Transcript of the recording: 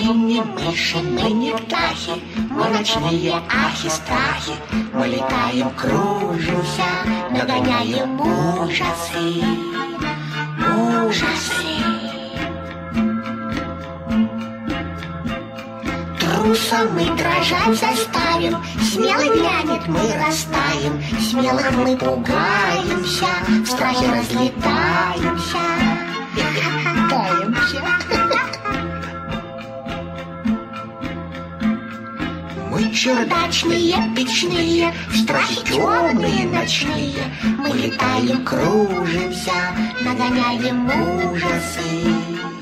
Мы не мыши, мы не птахи, мы ночные ахи-страхи. Мы летаем, кружимся, нагоняем ужасы, ужасы. Трусом мы дрожать заставим, смелый глянет, мы растаем, смелых мы пугаемся, в страхе разлетаемся, таемся. Мы чердачные, печные, в страхе темные ночные. Мы летаем, кружимся, нагоняем ужасы.